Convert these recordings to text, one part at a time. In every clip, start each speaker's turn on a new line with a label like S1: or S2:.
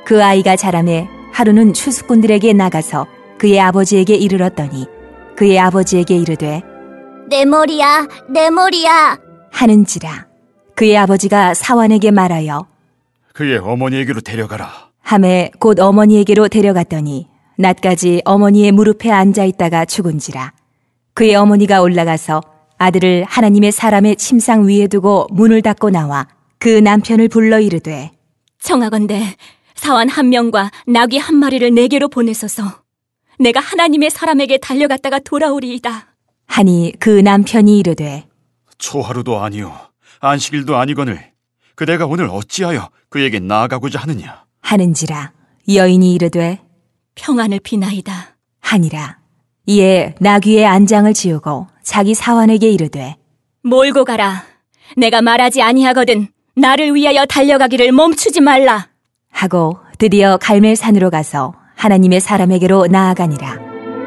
S1: 그 아이가 자라매 하루는 추수꾼들에게 나가서 그의 아버지에게 이르렀더니 그의 아버지에게 이르되
S2: 내 머리야, 내 머리야
S1: 하는지라. 그의 아버지가 사환에게 말하여
S3: 그의 어머니에게로 데려가라
S1: 하매 곧 어머니에게로 데려갔더니 낮까지 어머니의 무릎에 앉아있다가 죽은지라. 그의 어머니가 올라가서 아들을 하나님의 사람의 침상 위에 두고 문을 닫고 나와 그 남편을 불러 이르되
S4: 청하건대 사환 한 명과 나귀 한 마리를 내게로 보내소서. 내가 하나님의 사람에게 달려갔다가 돌아오리이다
S1: 하니 그 남편이 이르되
S3: 초하루도 아니요 안식일도 아니거늘 그대가 오늘 어찌하여 그에게 나아가고자 하느냐
S1: 하는지라. 여인이 이르되
S4: 평안을 비나이다
S1: 하니라. 이에 나귀의 안장을 지우고 자기 사환에게 이르되
S4: 몰고 가라. 내가 말하지 아니하거든 나를 위하여 달려가기를 멈추지 말라
S1: 하고 드디어 갈멜산으로 가서 하나님의 사람에게로 나아가니라.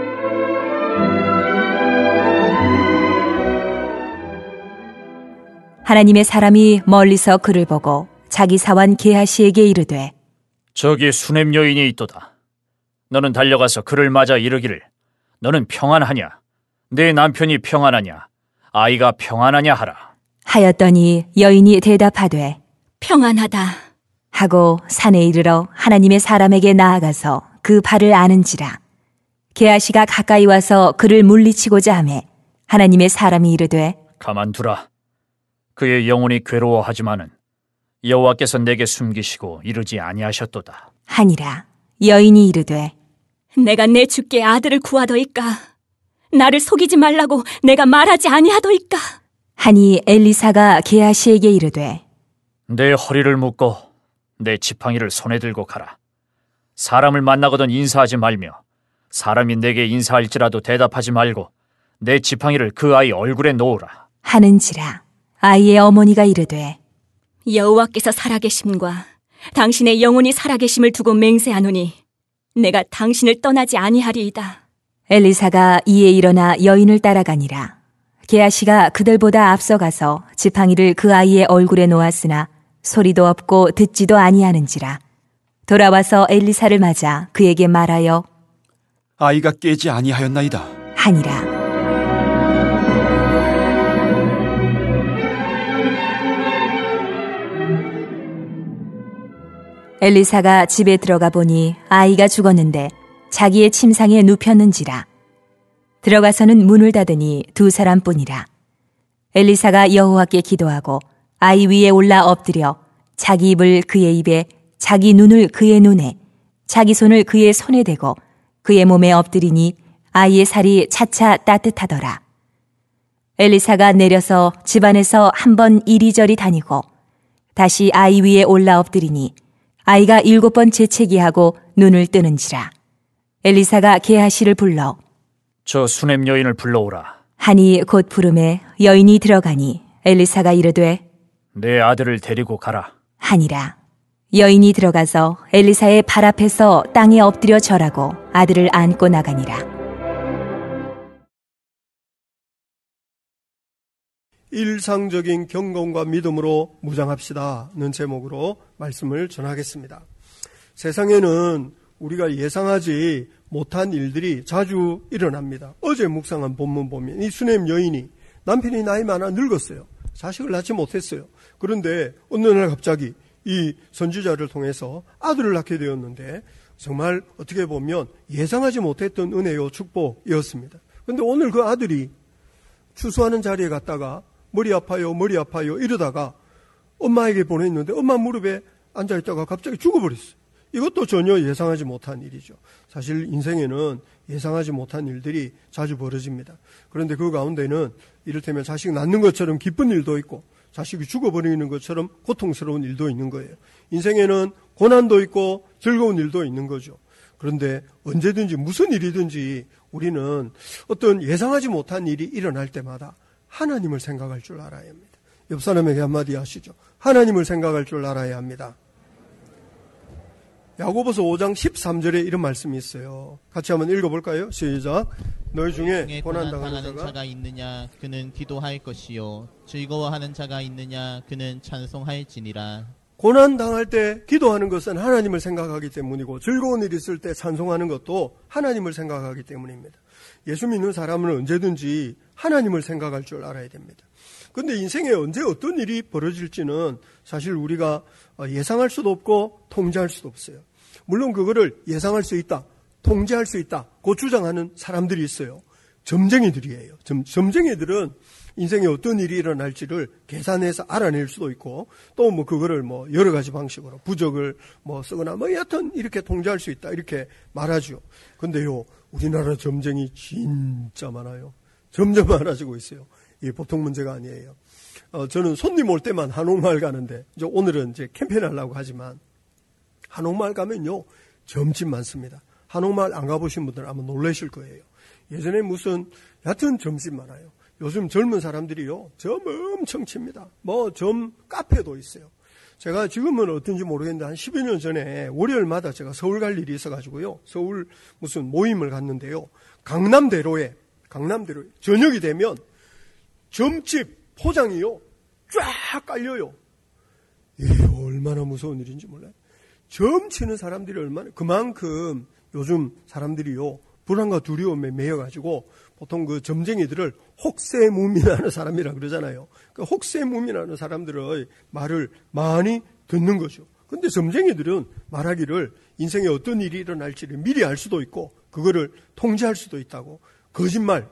S1: 하나님의 사람이 멀리서 그를 보고 자기 사환 게하시에게 이르되
S5: 저기 수냄 여인이 있도다. 너는 달려가서 그를 맞아 이르기를 너는 평안하냐? 내 남편이 평안하냐? 아이가 평안하냐 하라.
S1: 하였더니 여인이 대답하되
S4: 평안하다
S1: 하고 산에 이르러 하나님의 사람에게 나아가서 그 발을 아는지라. 게하시가 가까이 와서 그를 물리치고자 하매 하나님의 사람이 이르되
S5: 가만두라. 그의 영혼이 괴로워하지만은 여호와께서 내게 숨기시고 이르지 아니하셨도다
S1: 하니라. 여인이 이르되
S4: 내가 내 주께 아들을 구하더이까 나를 속이지 말라고 내가 말하지 아니하더이까
S1: 하니 엘리사가 게하시에게 이르되
S5: 내 허리를 묶고 내 지팡이를 손에 들고 가라. 사람을 만나거든 인사하지 말며 사람이 내게 인사할지라도 대답하지 말고 내 지팡이를 그 아이 얼굴에 놓으라
S1: 하는지라. 아이의 어머니가 이르되
S4: 여호와께서 살아계심과 당신의 영혼이 살아계심을 두고 맹세하노니 내가 당신을 떠나지 아니하리이다.
S1: 엘리사가 이에 일어나 여인을 따라가니라. 게하시가 그들보다 앞서가서 지팡이를 그 아이의 얼굴에 놓았으나 소리도 없고 듣지도 아니하는지라. 돌아와서 엘리사를 맞아 그에게 말하여
S3: 아이가 깨지 아니하였나이다
S1: 하니라. 엘리사가 집에 들어가 보니 아이가 죽었는데 자기의 침상에 눕혔는지라. 들어가서는 문을 닫으니 두 사람뿐이라. 엘리사가 여호와께 기도하고 아이 위에 올라 엎드려 자기 입을 그의 입에 자기 눈을 그의 눈에 자기 손을 그의 손에 대고 그의 몸에 엎드리니 아이의 살이 차차 따뜻하더라. 엘리사가 내려서 집안에서 한 번 이리저리 다니고 다시 아이 위에 올라 엎드리니 아이가 7번 재채기하고 눈을 뜨는지라. 엘리사가 게하시를 불러
S5: 저 수냄 여인을 불러오라
S1: 하니 곧 부름에 여인이 들어가니 엘리사가 이르되
S5: 내 아들을 데리고 가라
S1: 하니라. 여인이 들어가서 엘리사의 발 앞에서 땅에 엎드려 절하고 아들을 안고 나가니라.
S6: 일상적인 경건과 믿음으로 무장합시다는 제목으로 말씀을 전하겠습니다. 세상에는 우리가 예상하지 못한 일들이 자주 일어납니다. 어제 묵상한 본문 보면 이 수냄 여인이 남편이 나이 많아 늙었어요. 자식을 낳지 못했어요. 그런데 어느 날 갑자기 이 선지자를 통해서 아들을 낳게 되었는데 정말 어떻게 보면 예상하지 못했던 은혜요 축복이었습니다. 그런데 오늘 그 아들이 추수하는 자리에 갔다가 머리 아파요 이러다가 엄마에게 보냈는데 엄마 무릎에 앉아있다가 갑자기 죽어버렸어요. 이것도 전혀 예상하지 못한 일이죠. 사실 인생에는 예상하지 못한 일들이 자주 벌어집니다. 그런데 그 가운데는 이를테면 자식 낳는 것처럼 기쁜 일도 있고 자식이 죽어버리는 것처럼 고통스러운 일도 있는 거예요. 인생에는 고난도 있고 즐거운 일도 있는 거죠. 그런데 언제든지 무슨 일이든지 우리는 어떤 예상하지 못한 일이 일어날 때마다 하나님을 생각할 줄 알아야 합니다. 옆 사람에게 한마디 하시죠. 하나님을 생각할 줄 알아야 합니다. 야고보서 5장 13절에 이런 말씀이 있어요. 같이 한번 읽어볼까요? 시작. 너희 중에 고난당하는
S7: 자가 있느냐 그는 기도할 것이요 즐거워하는 자가 있느냐 그는 찬송할지니라.
S6: 고난 당할 때 기도하는 것은 하나님을 생각하기 때문이고 즐거운 일이 있을 때 찬송하는 것도 하나님을 생각하기 때문입니다. 예수 믿는 사람은 언제든지 하나님을 생각할 줄 알아야 됩니다. 그런데 인생에 언제 어떤 일이 벌어질지는 사실 우리가 예상할 수도 없고 통제할 수도 없어요. 물론 그거를 예상할 수 있다, 통제할 수 있다, 그 주장하는 사람들이 있어요. 점쟁이들이에요. 점쟁이들은 인생에 어떤 일이 일어날지를 계산해서 알아낼 수도 있고, 또 그거를 여러 가지 방식으로 부적을 쓰거나 여하튼 이렇게 통제할 수 있다, 이렇게 말하죠. 근데요, 우리나라 점쟁이 진짜 많아요. 점점 많아지고 있어요. 이게 보통 문제가 아니에요. 저는 손님 올 때만 한옥마을 가는데, 오늘은 이제 캠페인 하려고 하지만, 한옥마을 가면요, 점집 많습니다. 한옥마을 안 가보신 분들은 아마 놀라실 거예요. 예전에 여하튼 점집 많아요. 요즘 젊은 사람들이요, 점 엄청 칩니다. 점 카페도 있어요. 제가 지금은 어떤지 모르겠는데, 한 10여 년 전에 월요일마다 제가 서울 갈 일이 있어가지고요, 서울 무슨 모임을 갔는데요, 강남대로에 저녁이 되면 점집 포장이요, 쫙 깔려요. 이게 얼마나 무서운 일인지 몰라요. 점 치는 사람들이 그만큼 요즘 사람들이요, 불안과 두려움에 매여가지고 보통 그 점쟁이들을 혹세무민하는 사람이라 그러잖아요. 그 혹세무민하는 사람들의 말을 많이 듣는 거죠. 근데 점쟁이들은 말하기를 인생에 어떤 일이 일어날지를 미리 알 수도 있고 그거를 통제할 수도 있다고. 거짓말.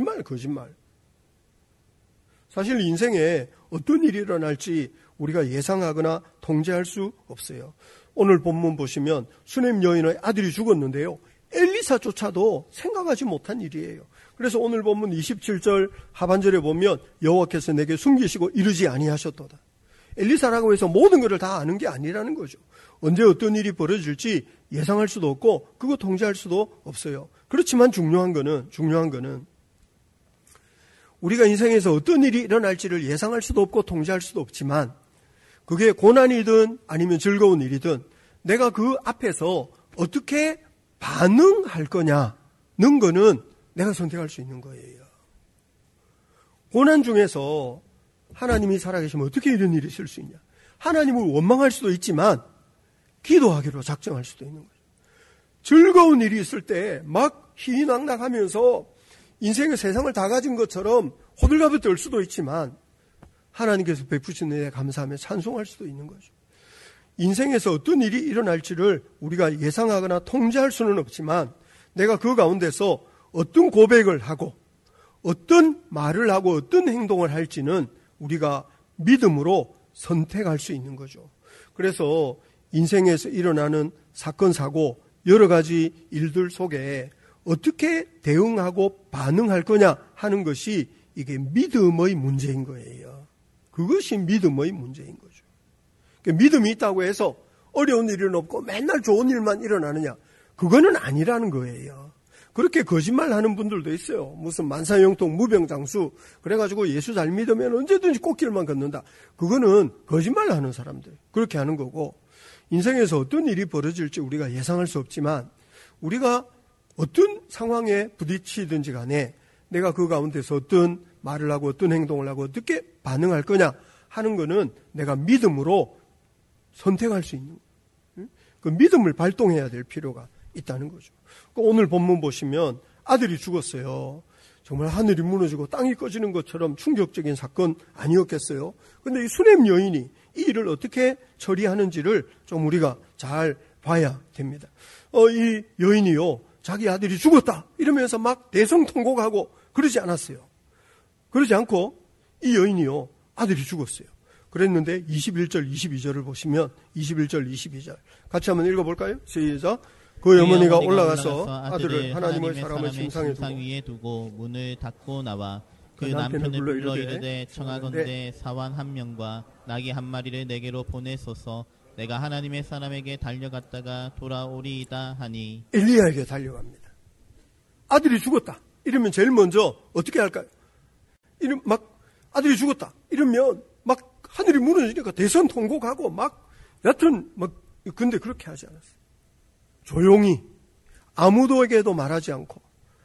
S6: 사실 인생에 어떤 일이 일어날지 우리가 예상하거나 통제할 수 없어요. 오늘 본문 보시면 수넴 여인의 아들이 죽었는데요, 엘리사조차도 생각하지 못한 일이에요. 그래서 오늘 본문 27절 하반절에 보면 여호와께서 내게 숨기시고 이르지 아니하셨도다. 엘리사라고 해서 모든 것을 다 아는 게 아니라는 거죠. 언제 어떤 일이 벌어질지 예상할 수도 없고 그거 통제할 수도 없어요. 그렇지만 중요한 거는 우리가 인생에서 어떤 일이 일어날지를 예상할 수도 없고 통제할 수도 없지만 그게 고난이든 아니면 즐거운 일이든 내가 그 앞에서 어떻게 반응할 거냐는 거는 내가 선택할 수 있는 거예요. 고난 중에서 하나님이 살아계시면 어떻게 이런 일이 있을 수 있냐. 하나님을 원망할 수도 있지만 기도하기로 작정할 수도 있는 거죠. 즐거운 일이 있을 때 막 희낙낙하면서 인생의 세상을 다 가진 것처럼 호들갑을 떨 수도 있지만 하나님께서 베푸신 은혜에 감사하며 찬송할 수도 있는 거죠. 인생에서 어떤 일이 일어날지를 우리가 예상하거나 통제할 수는 없지만 내가 그 가운데서 어떤 고백을 하고 어떤 말을 하고 어떤 행동을 할지는 우리가 믿음으로 선택할 수 있는 거죠. 그래서 인생에서 일어나는 사건, 사고, 여러 가지 일들 속에 어떻게 대응하고 반응할 거냐 하는 것이 이게 믿음의 문제인 거예요. 그것이 믿음의 문제인 거죠. 믿음이 있다고 해서 어려운 일은 없고 맨날 좋은 일만 일어나느냐? 그거는 아니라는 거예요. 그렇게 거짓말하는 분들도 있어요. 무슨 만사형통 무병장수 그래가지고 예수 잘 믿으면 언제든지 꽃길만 걷는다. 그거는 거짓말하는 사람들. 그렇게 하는 거고 인생에서 어떤 일이 벌어질지 우리가 예상할 수 없지만 우리가 어떤 상황에 부딪히든지 간에 내가 그 가운데서 어떤 말을 하고 어떤 행동을 하고 어떻게 반응할 거냐 하는 거는 내가 믿음으로 선택할 수 있는 거예요. 그 믿음을 발동해야 될 필요가 있다는 거죠. 오늘 본문 보시면 아들이 죽었어요. 정말 하늘이 무너지고 땅이 꺼지는 것처럼 충격적인 사건 아니었겠어요? 그런데 이 수넴 여인이 이 일을 어떻게 처리하는지를 좀 우리가 잘 봐야 됩니다. 이 여인이요, 자기 아들이 죽었다 이러면서 막 대성통곡하고 그러지 않았어요. 그러지 않고 이 여인이요, 아들이 죽었어요. 그랬는데 21절, 22절을 보시면 21절, 22절 같이 한번 읽어볼까요? 시작. 그 어머니가 올라가서 아들을 하나님의 사람의 침상
S7: 위에 두고 문을 닫고 나와 그 남편을 불러 이르되 청하건대 사환 한 명과 나귀 한 마리를 내게로 보내소서. 내가 하나님의 사람에게 달려갔다가 돌아오리이다 하니.
S6: 엘리야에게 달려갑니다. 아들이 죽었다 이러면 제일 먼저 어떻게 할까요? 막 아들이 죽었다 이러면 막 하늘이 무너지니까 대성통곡하고 막 여튼 막 근데 그렇게 하지 않았어요. 조용히 아무도에게도 말하지 않고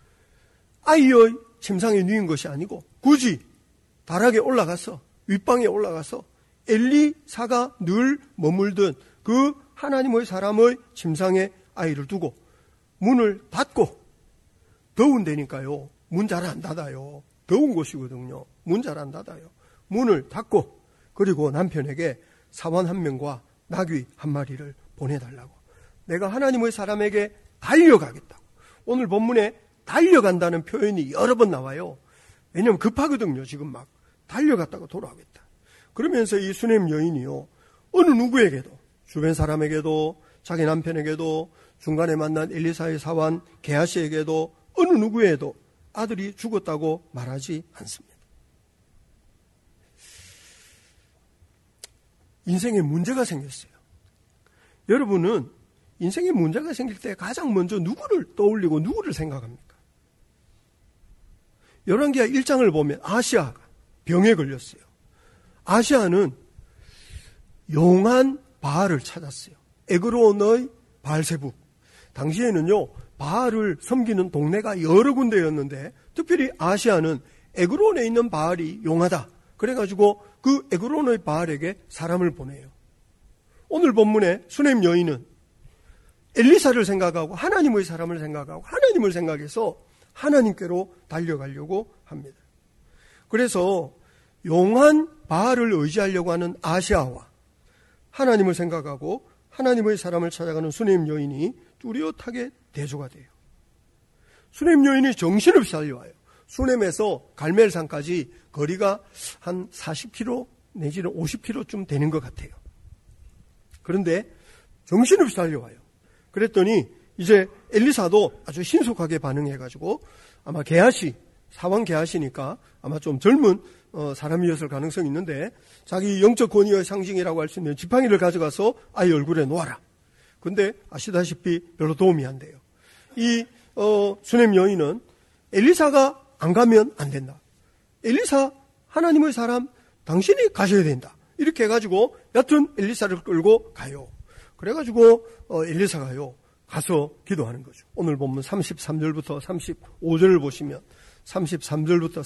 S6: 아이의 침상에 누인 것이 아니고 굳이 다락에 올라가서 윗방에 올라가서 엘리사가 늘 머물던 그 하나님의 사람의 침상에 아이를 두고 문을 닫고, 더운 데니까요 문 잘 안 닫아요. 더운 곳이거든요. 문 잘 안 닫아요. 문을 닫고, 그리고 남편에게 사원 1명과 나귀 1마리를 보내달라고. 내가 하나님의 사람에게 달려가겠다고. 오늘 본문에 달려간다는 표현이 여러 번 나와요. 왜냐하면 급하거든요. 지금 막 달려갔다가 돌아오겠다. 그러면서 이 수넴 여인이요, 어느 누구에게도, 주변 사람에게도, 자기 남편에게도, 중간에 만난 엘리사의 사환 게하시에게도, 어느 누구에도 아들이 죽었다고 말하지 않습니다. 인생에 문제가 생겼어요. 여러분은 인생에 문제가 생길 때 가장 먼저 누구를 떠올리고 누구를 생각합니까? 열왕기하 1장을 보면 아시아가 병에 걸렸어요. 아시아는 용한 바알을 찾았어요. 에그론의 바알세부. 당시에는요, 바알을 섬기는 동네가 여러 군데였는데, 특별히 아시아는 에그론에 있는 바알이 용하다. 그래가지고 그 에그론의 바알에게 사람을 보내요. 오늘 본문의 수넴 여인은 엘리사를 생각하고 하나님의 사람을 생각하고 하나님을 생각해서 하나님께로 달려가려고 합니다. 그래서 용한 바알을 의지하려고 하는 아시아와 하나님을 생각하고 하나님의 사람을 찾아가는 수넴 여인이 뚜렷하게 대조가 돼요. 수넴 여인이 정신없이 달려와요. 수넴에서 갈멜산까지 거리가 한 40km 내지는 50km쯤 되는 것 같아요. 그런데 정신없이 달려와요. 그랬더니 이제 엘리사도 아주 신속하게 반응해가지고, 아마 게하시, 사왕 게하시니까 아마 좀 젊은 사람이었을 가능성이 있는데, 자기 영적 권위의 상징이라고 할 수 있는 지팡이를 가져가서 아이 얼굴에 놓아라. 근데 아시다시피 별로 도움이 안 돼요. 이 수넴 여인은 엘리사가 안 가면 안 된다. 엘리사, 하나님의 사람, 당신이 가셔야 된다. 이렇게 해가지고 여튼 엘리사를 끌고 가요. 그래가지고 엘리사가요, 가서 기도하는 거죠. 오늘 보면 33절부터 35절을 보시면 33절부터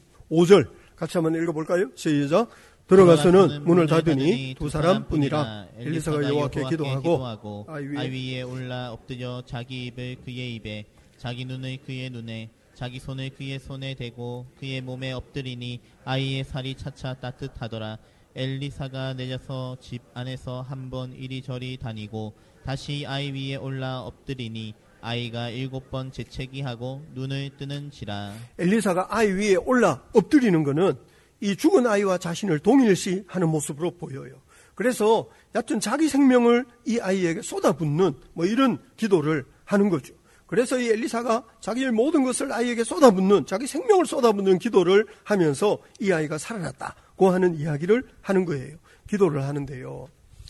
S6: 35절 같이 한번 읽어볼까요? 시작. 들어가서는 문을 닫으니 두 사람뿐이라. 엘리사가 여호와께 기도하고 아이
S7: 위에 올라 엎드려 자기 입을 그의 입에, 자기 눈을 그의 눈에, 자기 손을 그의 손에 대고 그의 몸에 엎드리니 아이의 살이 차차 따뜻하더라. 엘리사가 내려서 집 안에서 한번 이리저리 다니고 다시 아이 위에 올라 엎드리니 아이가 7번 재채기하고 눈을 뜨는지라.
S6: 엘리사가 아이 위에 올라 엎드리는 것은 이 죽은 아이와 자신을 동일시하는 모습으로 보여요. 그래서 여튼 자기 생명을 이 아이에게 쏟아붓는 이런 기도를 하는 거죠. 그래서 이 엘리사가 자기의 모든 것을 아이에게 쏟아붓는, 자기 생명을 쏟아붓는 기도를 하면서 이 아이가 살아났다고 하는 이야기를 하는 거예요. 기도를 하는데요,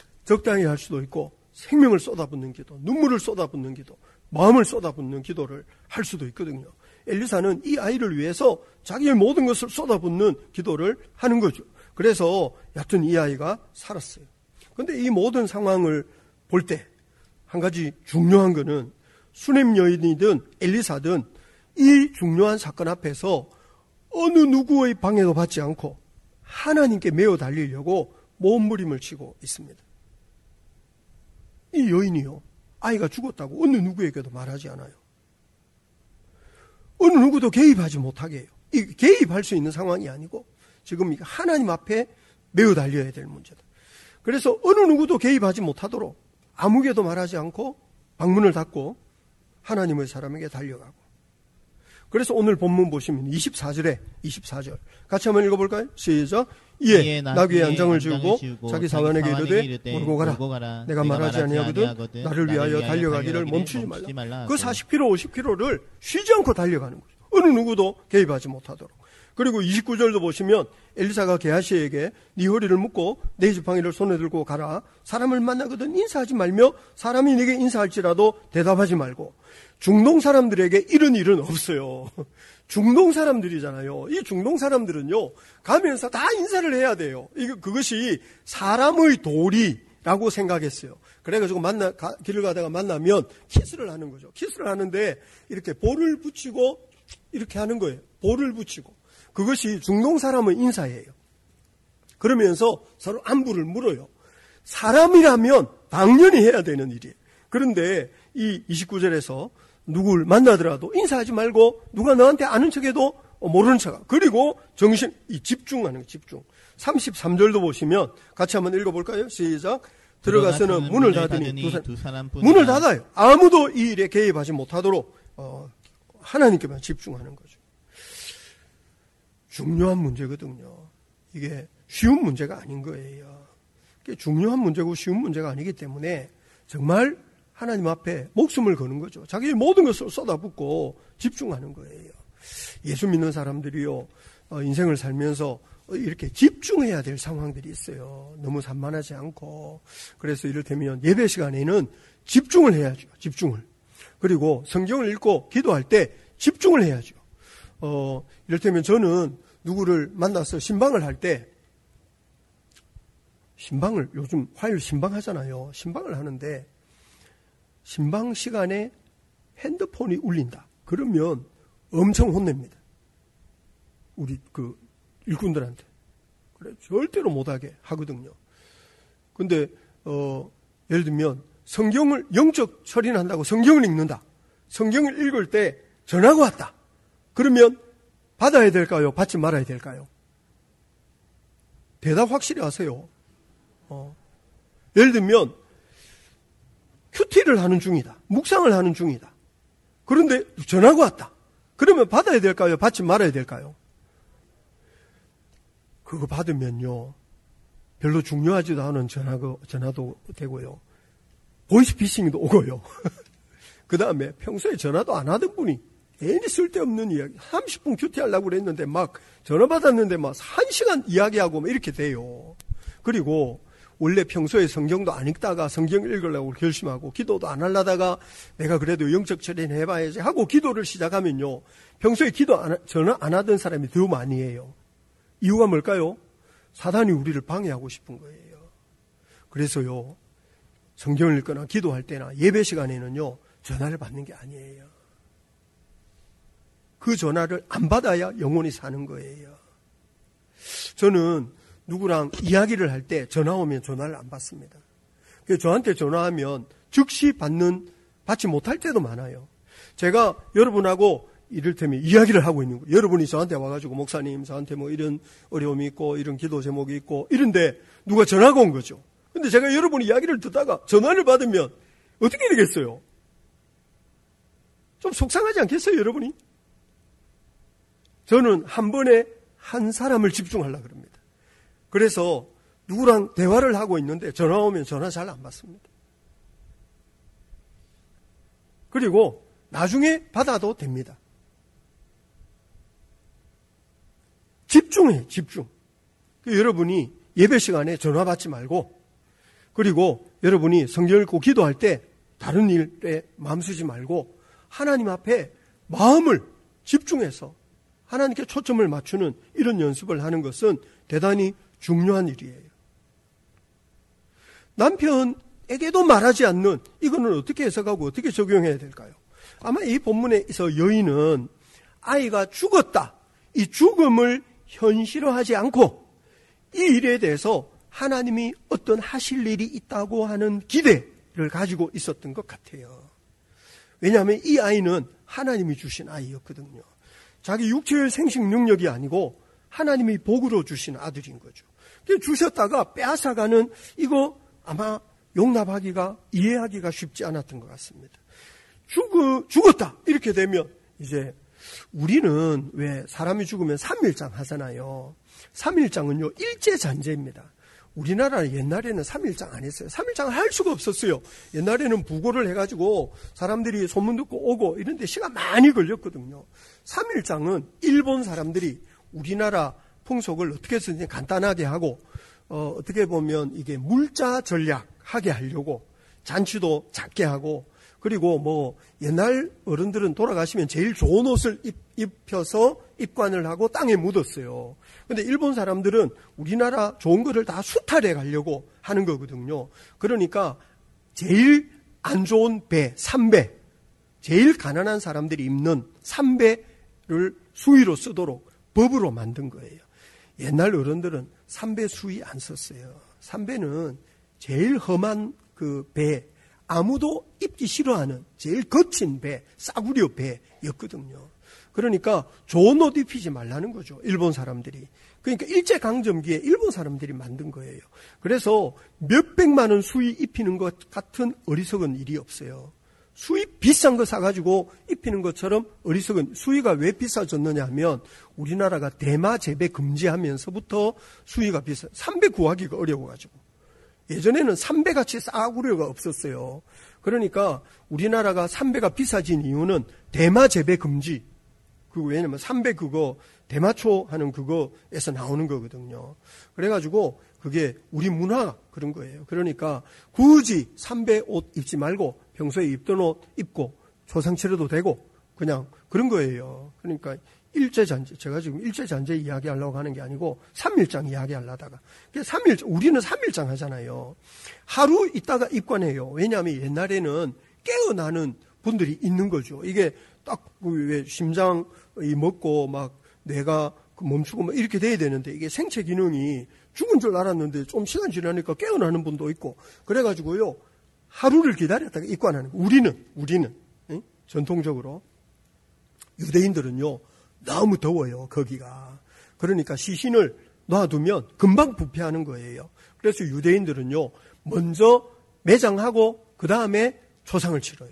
S6: 적당히 할 수도 있고 생명을 쏟아붓는 기도, 눈물을 쏟아붓는 기도, 마음을 쏟아붓는 기도를 할 수도 있거든요. 엘리사는 이 아이를 위해서 자기의 모든 것을 쏟아붓는 기도를 하는 거죠. 그래서 여튼 이 아이가 살았어요. 그런데 이 모든 상황을 볼 때 한 가지 중요한 거는, 수넴 여인이든 엘리사든 이 중요한 사건 앞에서 어느 누구의 방해도 받지 않고 하나님께 매어 달리려고 몸부림을 치고 있습니다. 이 여인이요, 아이가 죽었다고 어느 누구에게도 말하지 않아요. 어느 누구도 개입하지 못하게 해요. 이 개입할 수 있는 상황이 아니고 지금 하나님 앞에 매어 달려야 될 문제다. 그래서 어느 누구도 개입하지 못하도록 아무개도 말하지 않고 방문을 닫고 하나님의 사람에게 달려가고. 그래서 오늘 본문 보시면 24절 같이 한번 읽어볼까요? 시작. 이에 나귀의 안장을 지우고 자기 사환에게 이르되 몰고 가라. 내가 말하지 아니하거든 나를 위하여 달려가기를 멈추지 말라. 그 40km 50km를 쉬지 않고 달려가는 거죠. 어느 누구도 개입하지 못하도록. 그리고 29절도 보시면 엘리사가 게하시에게 네 허리를 묶고 내 지팡이를 손에 들고 가라. 사람을 만나거든 인사하지 말며 사람이 네게 인사할지라도 대답하지 말고. 중동 사람들에게 이런 일은 없어요. 중동 사람들이잖아요. 이 중동 사람들은요, 가면서 다 인사를 해야 돼요. 그것이 사람의 도리라고 생각했어요. 그래가지고 길을 가다가 만나면 키스를 하는 거죠. 키스를 하는데 이렇게 볼을 붙이고 이렇게 하는 거예요. 볼을 붙이고. 그것이 중동 사람의 인사예요. 그러면서 서로 안부를 물어요. 사람이라면 당연히 해야 되는 일이에요. 그런데 이 29절에서 누굴 만나더라도 인사하지 말고 누가 너한테 아는 척해도 모르는 척. 그리고 집중하는 거, 집중. 33절도 보시면 같이 한번 읽어볼까요? 시작. 들어가서는 문을 닫으니 두 사람 문을 닫아요. 아무도 이 일에 개입하지 못하도록 하나님께만 집중하는 거죠. 중요한 문제거든요. 이게 쉬운 문제가 아닌 거예요. 중요한 문제고 쉬운 문제가 아니기 때문에 정말 하나님 앞에 목숨을 거는 거죠. 자기의 모든 것을 쏟아붓고 집중하는 거예요. 예수 믿는 사람들이요, 인생을 살면서 이렇게 집중해야 될 상황들이 있어요. 너무 산만하지 않고. 그래서 이를테면 예배 시간에는 집중을 해야죠. 집중을. 그리고 성경을 읽고 기도할 때 집중을 해야죠. 이를테면 저는 누구를 만나서 신방을 할 때, 신방을 요즘 화요일 신방 하잖아요. 신방을 하는데 신방 시간에 핸드폰이 울린다. 그러면 엄청 혼냅니다. 우리 일꾼들한테. 그래, 절대로 못하게 하거든요. 근데, 예를 들면, 성경을 영적 처리는 한다고 성경을 읽는다. 성경을 읽을 때 전화가 왔다. 그러면 받아야 될까요? 받지 말아야 될까요? 대답 확실히 하세요. 예를 들면, 큐티를 하는 중이다. 묵상을 하는 중이다. 그런데 전화가 왔다. 그러면 받아야 될까요? 받지 말아야 될까요? 그거 받으면요, 별로 중요하지도 않은 전화도 되고요, 보이스피싱도 오고요. 그 다음에 평소에 전화도 안 하던 분이 괜히 쓸데없는 이야기, 30분 큐티 하려고 그랬는데 막 전화 받았는데 막 1시간 이야기하고 막 이렇게 돼요. 그리고 원래 평소에 성경도 안 읽다가 성경 읽으려고 결심하고 기도도 안 하려다가 내가 그래도 영적 처리는 해봐야지 하고 기도를 시작하면요, 평소에 전화 안 하던 사람이 더 많이 해요. 이유가 뭘까요? 사단이 우리를 방해하고 싶은 거예요. 그래서요, 성경을 읽거나 기도할 때나 예배 시간에는요, 전화를 받는 게 아니에요. 그 전화를 안 받아야 영원히 사는 거예요. 저는 누구랑 이야기를 할 때 전화 오면 전화를 안 받습니다. 저한테 전화하면 즉시 받지 못할 때도 많아요. 제가 여러분하고 이를테면 이야기를 하고 있는 거예요. 여러분이 저한테 와가지고 목사님, 저한테 뭐 이런 어려움이 있고 이런 기도 제목이 있고 이런데 누가 전화가 온 거죠. 근데 제가 여러분 이야기를 듣다가 전화를 받으면 어떻게 되겠어요? 좀 속상하지 않겠어요, 여러분이? 저는 한 번에 한 사람을 집중하려고 그럽니다. 그래서 누구랑 대화를 하고 있는데 전화 오면 전화 잘 안 받습니다. 그리고 나중에 받아도 됩니다. 집중해, 집중. 여러분이 예배 시간에 전화 받지 말고, 그리고 여러분이 성경 읽고 기도할 때 다른 일에 마음 쓰지 말고 하나님 앞에 마음을 집중해서 하나님께 초점을 맞추는 이런 연습을 하는 것은 대단히 중요한 일이에요. 남편에게도 말하지 않는 이거는 어떻게 해석하고 어떻게 적용해야 될까요? 아마 이 본문에서 여인은 아이가 죽었다, 이 죽음을 현실화하지 않고 이 일에 대해서 하나님이 어떤 하실 일이 있다고 하는 기대를 가지고 있었던 것 같아요. 왜냐하면 이 아이는 하나님이 주신 아이였거든요. 자기 육체의 생식 능력이 아니고 하나님이 복으로 주신 아들인 거죠. 주셨다가 빼앗아가는 이거 아마 용납하기가, 이해하기가 쉽지 않았던 것 같습니다. 죽었다 이렇게 되면 이제 우리는 왜 사람이 죽으면 3일장 하잖아요. 3일장은요 일제잔재입니다. 우리나라는 옛날에는 3일장 안 했어요. 3일장을 할 수가 없었어요. 옛날에는 부고를 해가지고 사람들이 소문 듣고 오고 이런데 시간 많이 걸렸거든요. 3일장은 일본 사람들이 우리나라 풍속을 어떻게 해서든지 간단하게 하고 어떻게 보면 이게 물자 전략하게 하려고 잔치도 작게 하고, 그리고 뭐 옛날 어른들은 돌아가시면 제일 좋은 옷을 입혀서 입관을 하고 땅에 묻었어요. 근데 일본 사람들은 우리나라 좋은 거를 다 수탈해 가려고 하는 거거든요. 그러니까 제일 안 좋은 배, 삼배, 제일 가난한 사람들이 입는 삼배를 수의로 쓰도록 법으로 만든 거예요. 옛날 어른들은 삼배 수의 안 썼어요. 삼배는 제일 험한 그 배, 아무도 입기 싫어하는 제일 거친 배, 싸구려 배였거든요. 그러니까 좋은 옷 입히지 말라는 거죠. 일본 사람들이. 그러니까 일제강점기에 일본 사람들이 만든 거예요. 그래서 몇백만 원 수의 입히는 것 같은 어리석은 일이 없어요. 수의 비싼 거 사가지고 입히는 것처럼 어리석은, 수의가 왜 비싸졌느냐 하면 우리나라가 대마 재배 금지하면서부터 수의가 비싸, 삼배 구하기가 어려워가지고. 예전에는 삼배같이 싸구려가 없었어요. 그러니까 우리나라가 삼배가 비싸진 이유는 대마 재배 금지. 왜냐면 삼배 그거 대마초 하는 그거에서 나오는 거거든요. 그래가지고 그게 우리 문화 그런 거예요. 그러니까 굳이 삼배 옷 입지 말고 평소에 입던 옷 입고 조상 치러도 되고 그냥 그런 거예요. 그러니까 일제잔재, 제가 지금 일제잔재 이야기하려고 하는 게 아니고 3.1장 이야기하려다가. 우리는 3.1장 하잖아요. 하루 있다가 입관해요. 왜냐하면 옛날에는 깨어나는 분들이 있는 거죠. 이게 딱 왜 심장이 먹고 막 뇌가 멈추고 막 이렇게 돼야 되는데 이게 생체 기능이 죽은 줄 알았는데 좀 시간 지나니까 깨어나는 분도 있고 그래가지고요. 하루를 기다렸다가 입관하는 거예요. 우리는 전통적으로. 유대인들은요. 너무 더워요, 거기가. 그러니까 시신을 놔두면 금방 부패하는 거예요. 그래서 유대인들은요, 먼저 매장하고, 그 다음에 초상을 치러요.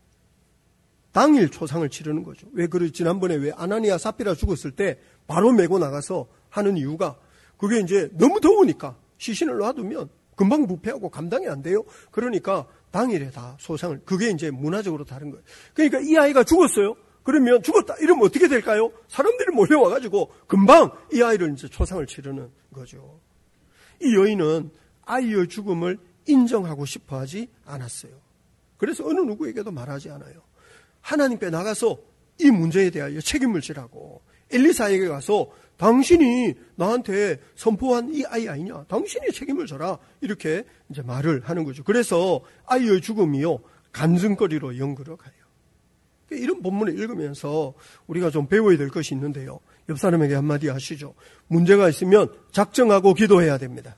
S6: 당일 초상을 치르는 거죠. 왜 지난번에 왜 아나니아 삽비라 죽었을 때 바로 메고 나가서 하는 이유가 그게 이제 너무 더우니까 시신을 놔두면 금방 부패하고 감당이 안 돼요. 그러니까 당일에 다 소상을, 그게 이제 문화적으로 다른 거예요. 그러니까 이 아이가 죽었어요. 그러면 죽었다. 이러면 어떻게 될까요? 사람들이 몰려와가지고 금방 이 아이를 이제 초상을 치르는 거죠. 이 여인은 아이의 죽음을 인정하고 싶어 하지 않았어요. 그래서 어느 누구에게도 말하지 않아요. 하나님께 나가서 이 문제에 대하여 책임을 지라고. 엘리사에게 가서 당신이 나한테 선포한 이 아이 아니냐? 당신이 책임을 져라. 이렇게 이제 말을 하는 거죠. 그래서 아이의 죽음이요. 간증거리로 연결어 가요. 이런 본문을 읽으면서 우리가 좀 배워야 될 것이 있는데요. 옆 사람에게 한마디 하시죠. 문제가 있으면 작정하고 기도해야 됩니다.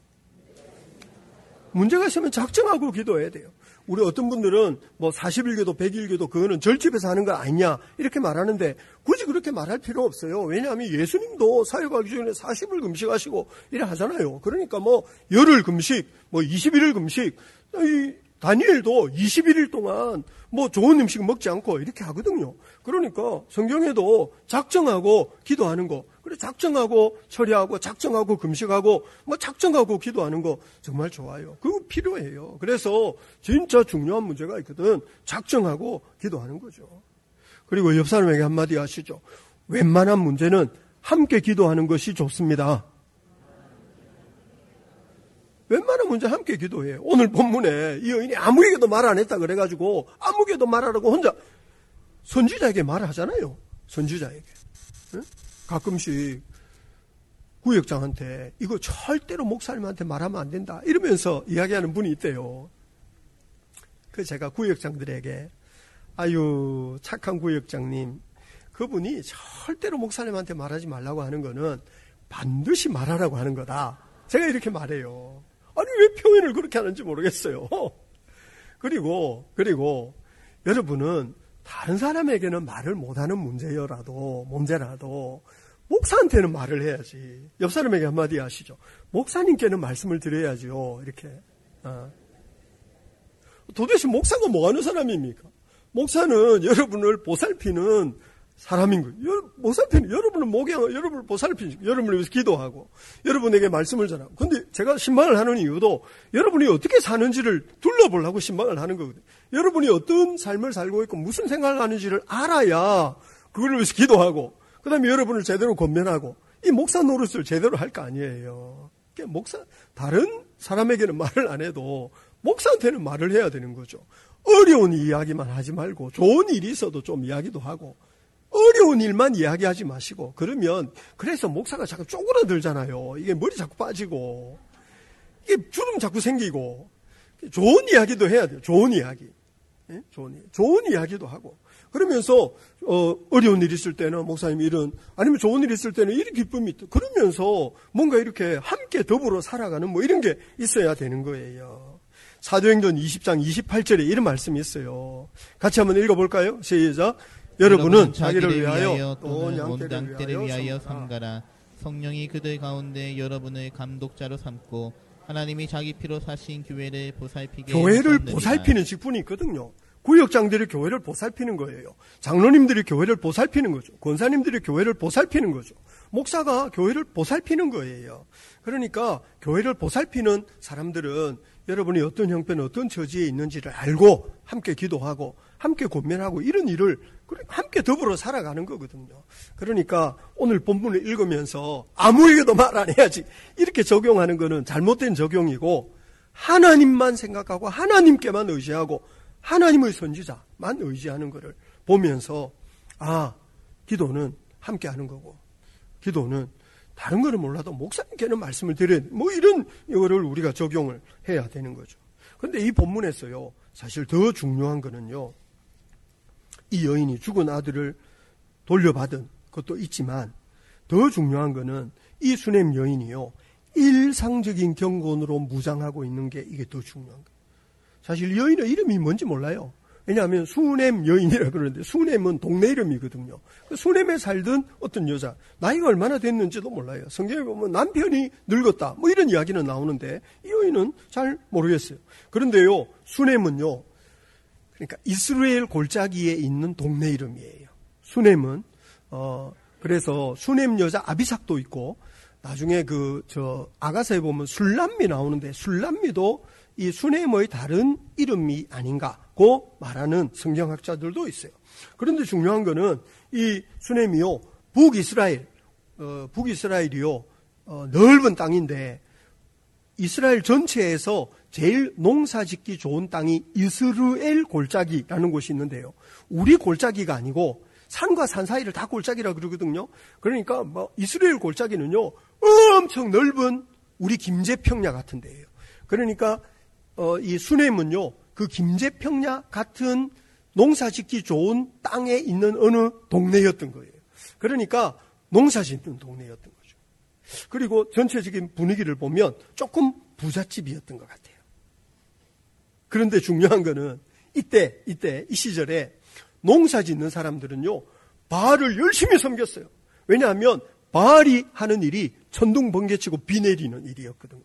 S6: 문제가 있으면 작정하고 기도해야 돼요. 우리 어떤 분들은 뭐 40일기도 100일기도 그거는 절집에서 하는 거 아니냐 이렇게 말하는데 굳이 그렇게 말할 필요 없어요. 왜냐하면 예수님도 사역하기 전에 40일 금식하시고 이래 하잖아요. 그러니까 뭐 열흘 금식, 뭐 21일 금식, 다니엘도 21일 동안 뭐 좋은 음식 먹지 않고 이렇게 하거든요. 그러니까 성경에도 작정하고 기도하는 거, 그래 작정하고 처리하고 작정하고 금식하고 뭐 작정하고 기도하는 거 정말 좋아요. 그거 필요해요. 그래서 진짜 중요한 문제가 있거든. 작정하고 기도하는 거죠. 그리고 옆 사람에게 한마디 하시죠. 웬만한 문제는 함께 기도하는 것이 좋습니다. 웬만한 문제 함께 기도해요. 오늘 본문에 이 여인이 아무에게도 말 안 했다 그래가지고 아무에게도 말하라고 혼자 선지자에게 말하잖아요. 선지자에게. 가끔씩 구역장한테 이거 절대로 목사님한테 말하면 안 된다 이러면서 이야기하는 분이 있대요. 그래서 제가 구역장들에게 아유 착한 구역장님, 그분이 절대로 목사님한테 말하지 말라고 하는 거는 반드시 말하라고 하는 거다. 제가 이렇게 말해요. 아니 왜 표현을 그렇게 하는지 모르겠어요. 그리고 여러분은 다른 사람에게는 말을 못하는 문제라도 목사한테는 말을 해야지. 옆 사람에게 한마디 하시죠. 목사님께는 말씀을 드려야죠. 이렇게. 도대체 목사가 뭐 하는 사람입니까? 목사는 여러분을 보살피는 사람인 거예요. 보살피는, 여러분은 목양을, 여러분을 보살피는, 여러분을 위해서 기도하고, 여러분에게 말씀을 전하고. 근데 제가 신방을 하는 이유도 여러분이 어떻게 사는지를 둘러보려고 신방을 하는 거거든요. 여러분이 어떤 삶을 살고 있고 무슨 생각을 하는지를 알아야 그걸 위해서 기도하고, 그 다음에 여러분을 제대로 권면하고, 이 목사 노릇을 제대로 할 거 아니에요. 목사, 다른 사람에게는 말을 안 해도 목사한테는 말을 해야 되는 거죠. 어려운 이야기만 하지 말고, 좋은 일이 있어도 좀 이야기도 하고, 어려운 일만 이야기하지 마시고, 그러면, 그래서 목사가 자꾸 쪼그라들잖아요. 이게 머리 자꾸 빠지고, 이게 주름 자꾸 생기고, 좋은 이야기도 해야 돼요. 좋은 이야기. 예? 좋은 이야기도 하고. 그러면서 어려운 일 있을 때는 목사님 이런, 아니면 좋은 일 있을 때는 이런 기쁨이 있다. 그러면서 뭔가 이렇게 함께 더불어 살아가는 뭐 이런 게 있어야 되는 거예요. 사도행전 20장 28절에 이런 말씀이 있어요. 같이 한번 읽어볼까요? 시작. 여러분은 자기를 위하여 또는 온 양떼를 위하여 삼가라.
S7: 성령이 그들 가운데 여러분을 감독자로 삼고 하나님이 자기 피로 사신 교회를 보살피게
S6: 교회를
S7: 하셨느니라.
S6: 보살피는 직분이 있거든요. 구역장들이 교회를 보살피는 거예요. 장로님들이 교회를 보살피는 거죠. 권사님들이 교회를 보살피는 거죠. 목사가 교회를 보살피는 거예요. 그러니까 교회를 보살피는 사람들은 여러분이 어떤 형편, 어떤 처지에 있는지를 알고 함께 기도하고 함께 권면하고 이런 일을 함께 더불어 살아가는 거거든요. 그러니까 오늘 본문을 읽으면서 아무에게도 말 안 해야지 이렇게 적용하는 거는 잘못된 적용이고, 하나님만 생각하고 하나님께만 의지하고 하나님의 선지자만 의지하는 것을 보면서 기도는 함께 하는 거고, 기도는 다른 거는 몰라도 목사님께는 말씀을 드려야 돼. 뭐 이런 이거를 우리가 적용을 해야 되는 거죠. 그런데 이 본문에서요, 사실 더 중요한 거는요, 이 여인이 죽은 아들을 돌려받은 것도 있지만 더 중요한 거는 이 수넴 여인이요, 일상적인 경건으로 무장하고 있는 게 이게 더 중요한 거예요. 사실 여인의 이름이 뭔지 몰라요. 왜냐하면 수넴 여인이라 그러는데 수넴은 동네 이름이거든요. 수넴에 살던 어떤 여자, 나이가 얼마나 됐는지도 몰라요. 성경에 보면 남편이 늙었다 뭐 이런 이야기는 나오는데 이 여인은 잘 모르겠어요. 그런데요, 수넴은요, 그러니까 이스라엘 골짜기에 있는 동네 이름이에요. 수넴은 그래서 수넴 여자 아비삭도 있고, 나중에 아가서에 보면 술람미 나오는데 술람미도 이 수넴의 다른 이름이 아닌가고 말하는 성경학자들도 있어요. 그런데 중요한 거는 이 수넴이요, 북이스라엘이요, 넓은 땅인데 이스라엘 전체에서 제일 농사짓기 좋은 땅이 이스라엘 골짜기라는 곳이 있는데요. 우리 골짜기가 아니고 산과 산 사이를 다 골짜기라 그러거든요. 그러니까 이스라엘 골짜기는요, 엄청 넓은 우리 김제평야 같은 데예요. 그러니까 이 수넴은요, 그 김제평야 같은 농사짓기 좋은 땅에 있는 어느 동네였던 거예요. 그러니까 농사짓는 동네였던 거죠. 그리고 전체적인 분위기를 보면 조금 부잣집이었던 것 같아요. 그런데 중요한 거는 이때 이 시절에 농사짓는 사람들은요, 바알을 열심히 섬겼어요. 왜냐하면 바알이 하는 일이 천둥 번개치고 비 내리는 일이었거든요.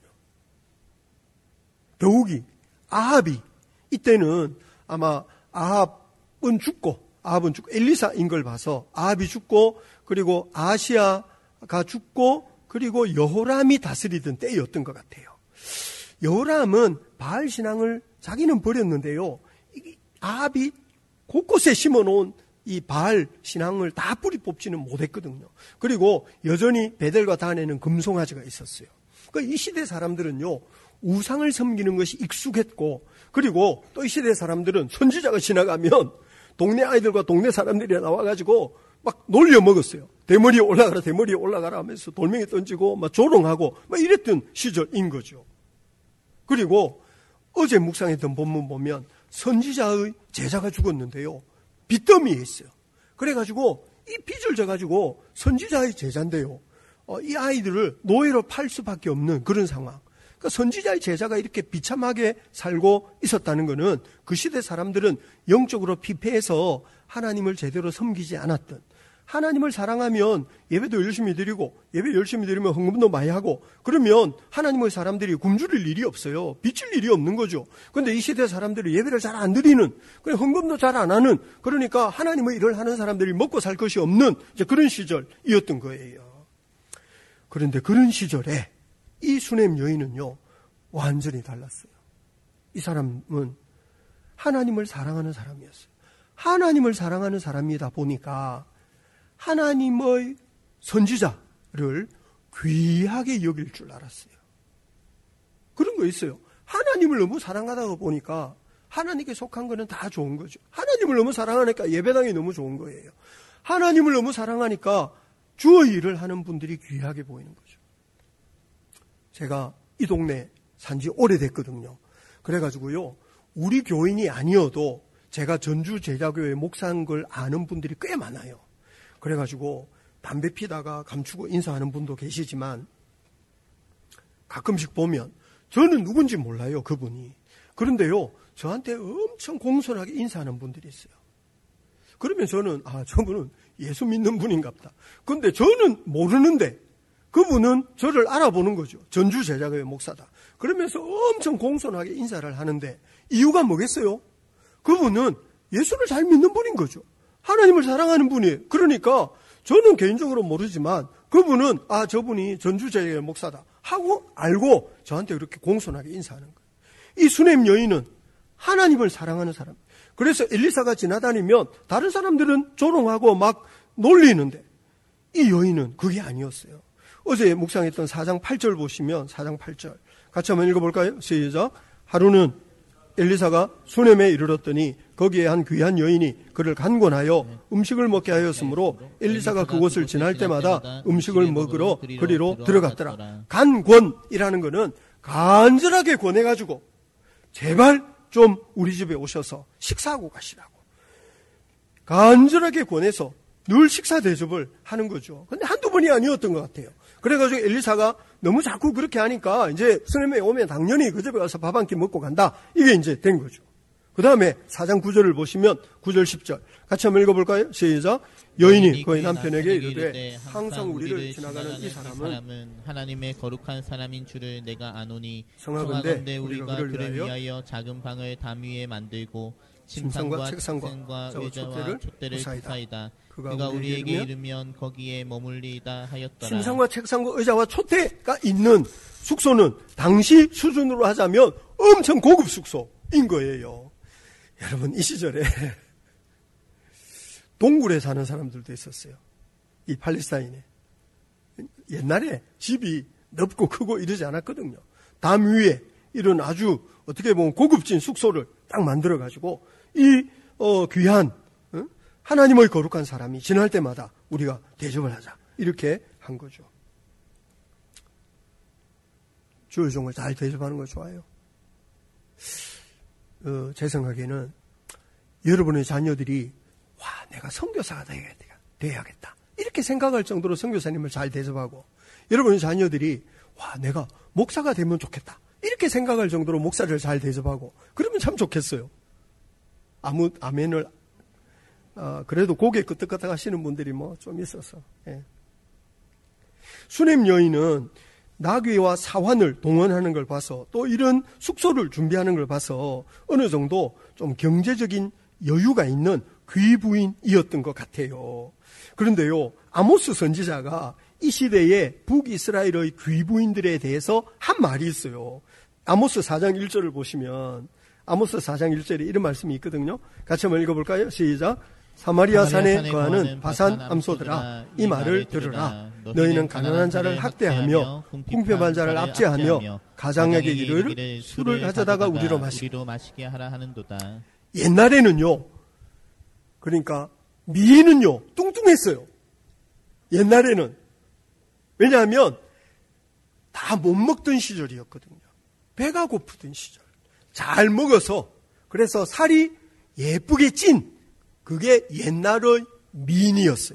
S6: 더욱이 아합이, 이때는 아마 아합은 죽고 엘리사인 걸 봐서 아합이 죽고, 그리고 아시아가 죽고, 그리고 여호람이 다스리던 때였던 것 같아요. 여호람은 바알 신앙을 자기는 버렸는데요, 아합이 곳곳에 심어놓은 이 바알 신앙을 다 뿌리 뽑지는 못했거든요. 그리고 여전히 베델과 단에는 금송아지가 있었어요. 그러니까 이 시대 사람들은요, 우상을 섬기는 것이 익숙했고, 그리고 또 이 시대 사람들은 선지자가 지나가면 동네 아이들과 동네 사람들이 나와가지고 막 놀려 먹었어요. 대머리에 올라가라 하면서 돌멩이 던지고 막 조롱하고 막 이랬던 시절인 거죠. 그리고 어제 묵상했던 본문 보면 선지자의 제자가 죽었는데요, 빚더미에 있어요. 그래가지고 이 빚을 져가지고 선지자의 제자인데요, 이 아이들을 노예로 팔 수밖에 없는 그런 상황. 그러니까 선지자의 제자가 이렇게 비참하게 살고 있었다는 것은 그 시대 사람들은 영적으로 피폐해서 하나님을 제대로 섬기지 않았던, 하나님을 사랑하면 예배도 열심히 드리고, 예배 열심히 드리면 헌금도 많이 하고, 그러면 하나님의 사람들이 굶주릴 일이 없어요. 빚질 일이 없는 거죠. 그런데 이 시대 사람들이 예배를 잘 안 드리는, 헌금도 잘 안 하는, 그러니까 하나님의 일을 하는 사람들이 먹고 살 것이 없는 이제 그런 시절이었던 거예요. 그런데 그런 시절에 이 수넴 여인은요, 완전히 달랐어요. 이 사람은 하나님을 사랑하는 사람이었어요. 하나님을 사랑하는 사람이다 보니까 하나님의 선지자를 귀하게 여길 줄 알았어요. 그런 거 있어요. 하나님을 너무 사랑하다 보니까 하나님께 속한 거는 다 좋은 거죠. 하나님을 너무 사랑하니까 예배당이 너무 좋은 거예요. 하나님을 너무 사랑하니까 주의 일을 하는 분들이 귀하게 보이는 거죠. 제가 이 동네 산지 오래됐거든요. 그래가지고요, 우리 교인이 아니어도 제가 전주 제자교회 목사인 걸 아는 분들이 꽤 많아요. 그래가지고 담배 피다가 감추고 인사하는 분도 계시지만 가끔씩 보면 저는 누군지 몰라요, 그분이. 그런데요, 저한테 엄청 공손하게 인사하는 분들이 있어요. 그러면 저는 저분은 예수 믿는 분인가 보다. 근데 저는 모르는데 그분은 저를 알아보는 거죠. 전주 제자교회 목사다. 그러면서 엄청 공손하게 인사를 하는데 이유가 뭐겠어요? 그분은 예수를 잘 믿는 분인 거죠. 하나님을 사랑하는 분이에요. 그러니까 저는 개인적으로 모르지만 그분은 저분이 전주 제자교회 목사다 하고 알고 저한테 그렇게 공손하게 인사하는 거예요. 이 수넴 여인은 하나님을 사랑하는 사람. 그래서 엘리사가 지나다니면 다른 사람들은 조롱하고 막 놀리는데 이 여인은 그게 아니었어요. 어제 묵상했던 4장 8절 보시면 4장 8절 같이 한번 읽어볼까요? 시작. 하루는 엘리사가 수넴에 이르렀더니 거기에 한 귀한 여인이 그를 간곤하여 음식을 먹게 하였으므로 엘리사가 그곳을 지날 때마다 음식을 먹으러 그리로 들어갔더라. 간권이라는 것은 간절하게 권해가지고 제발 좀 우리 집에 오셔서 식사하고 가시라고 간절하게 권해서 늘 식사 대접을 하는 거죠. 근데 한두 번이 아니었던 것 같아요. 그래가지고 엘리사가 너무 자꾸 그렇게 하니까 이제 수넴에 오면 당연히 그 집에 가서 밥 한 끼 먹고 간다. 이게 이제 된 거죠. 그 다음에 4장 9절을 보시면 9절 10절 같이 한번 읽어볼까요? 시작. 여인이 그의 남편에게 이르되 항상 우리를 지나가는 이 사람은
S7: 하나님의 거룩한 사람인 줄을 내가 아노니
S6: 청하건대
S7: 우리가 그를 위하여 작은 방을 담 위에 만들고 침상과 책상과 의자와 촛대를 구사이다. 그가 우리에게 이르면 거기에 머물리다 하였더라.
S6: 침상과 책상과 의자와 촛대가 있는 숙소는 당시 수준으로 하자면 엄청 고급 숙소인 거예요. 여러분, 이 시절에 동굴에 사는 사람들도 있었어요. 이 팔레스타인에. 옛날에 집이 넓고 크고 이러지 않았거든요. 담 위에 이런 아주 어떻게 보면 고급진 숙소를 딱 만들어가지고 이 귀한 하나님의 거룩한 사람이 지날 때마다 우리가 대접을 하자. 이렇게 한 거죠. 주의 종을 잘 대접하는 거 좋아요. 제 생각에는 여러분의 자녀들이 내가 선교사가 돼야겠다. 이렇게 생각할 정도로 선교사님을 잘 대접하고 여러분의 자녀들이 내가 목사가 되면 좋겠다. 이렇게 생각할 정도로 목사를 잘 대접하고 그러면 참 좋겠어요. 아멘을 그래도 고개 끄덕끄덕 하시는 분들이 좀 있어서. 예. 수넴 여인은 나귀와 사환을 동원하는 걸 봐서 또 이런 숙소를 준비하는 걸 봐서 어느 정도 좀 경제적인 여유가 있는 귀부인이었던 것 같아요. 그런데요, 아모스 선지자가 이 시대의 북이스라엘의 귀부인들에 대해서 한 말이 있어요. 아모스 4장 1절을 보시면 아모스 4장 1절에 이런 말씀이 있거든요. 같이 한번 읽어볼까요? 시작. 사마리아 산에 거하는 바산 암소들아, 이 말을 들으라. 너희는 가난한 자를 학대하며 궁핍한 자를 압제하며 가장에게 이르기를 술을 가져다가 우리로 마시게 하라 하는도다. 옛날에는요, 그러니까 미에는요 뚱뚱했어요. 옛날에는. 왜냐하면 다 못 먹던 시절이었거든요. 배가 고프던 시절. 잘 먹어서 그래서 살이 예쁘게 찐 그게 옛날의 미인이었어요.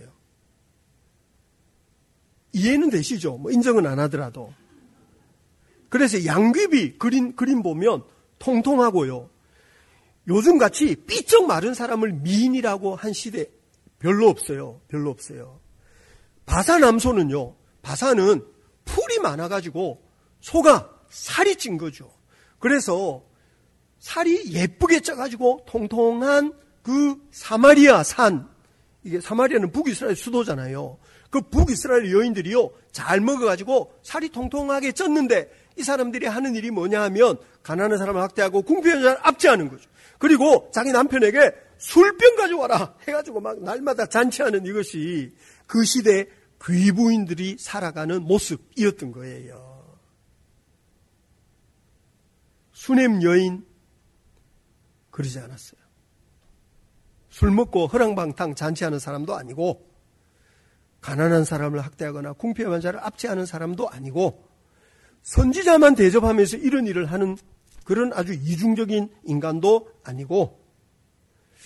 S6: 이해는 되시죠? 인정은 안 하더라도. 그래서 양귀비 그림 보면 통통하고요. 요즘같이 삐쩍 마른 사람을 미인이라고 한 시대 별로 없어요. 별로 없어요. 바산 암소는요. 바산은 풀이 많아가지고 소가 살이 찐 거죠. 그래서 살이 예쁘게 쪄가지고 통통한 그 사마리아 산, 이게 사마리아는 북이스라엘 수도잖아요. 그 북이스라엘 여인들이요, 잘 먹어가지고 살이 통통하게 쪘는데 이 사람들이 하는 일이 뭐냐 하면 가난한 사람을 학대하고 궁핍한 자를 압제하는 거죠. 그리고 자기 남편에게 술병 가져와라 해가지고 막 날마다 잔치하는 이것이 그 시대 귀부인들이 살아가는 모습이었던 거예요. 수넴 여인 그러지 않았어요. 술 먹고 허랑방탕 잔치하는 사람도 아니고 가난한 사람을 학대하거나 궁핍한 자를 압제하는 사람도 아니고 선지자만 대접하면서 이런 일을 하는 그런 아주 이중적인 인간도 아니고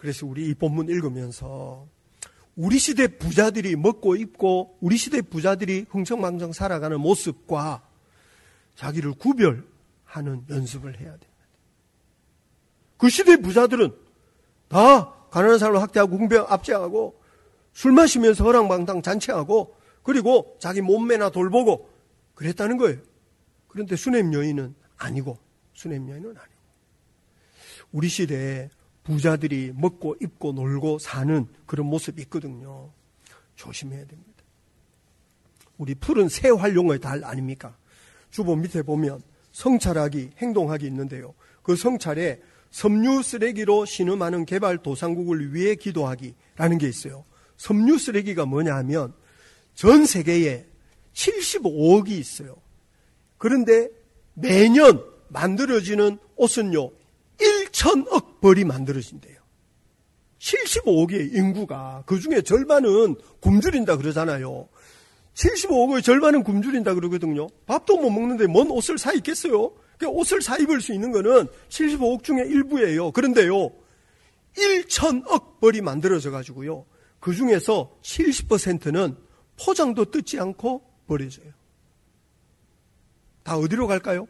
S6: 그래서 우리 이 본문 읽으면서 우리 시대 부자들이 먹고 입고 우리 시대 부자들이 흥청망청 살아가는 모습과 자기를 구별하는 연습을 해야 됩니다. 그 시대 부자들은 다 가난한 사람을 학대하고 궁병 압제하고 술 마시면서 허랑방탕 잔치하고 그리고 자기 몸매나 돌보고 그랬다는 거예요. 그런데 수냄 여인은 아니고 우리 시대에 부자들이 먹고 입고 놀고 사는 그런 모습이 있거든요. 조심해야 됩니다. 우리 푸른 새 활용의 달 아닙니까? 주보 밑에 보면 성찰하기, 행동하기 있는데요. 그 성찰에 섬유 쓰레기로 신음하는 개발도상국을 위해 기도하기라는 게 있어요. 섬유 쓰레기가 뭐냐 하면 전 세계에 75억이 있어요. 그런데 매년 만들어지는 옷은요 1,000억 벌이 만들어진대요. 75억의 인구가 그중에 절반은 굶주린다 그러잖아요. 75억의 절반은 굶주린다 그러거든요. 밥도 못 먹는데 뭔 옷을 사 입겠어요? 옷을 사 입을 수 있는 거는 75억 중에 일부예요. 그런데요 1,000억 벌이 만들어져 가지고요 그 중에서 70%는 포장도 뜯지 않고 버려져요. 다 어디로 갈까요?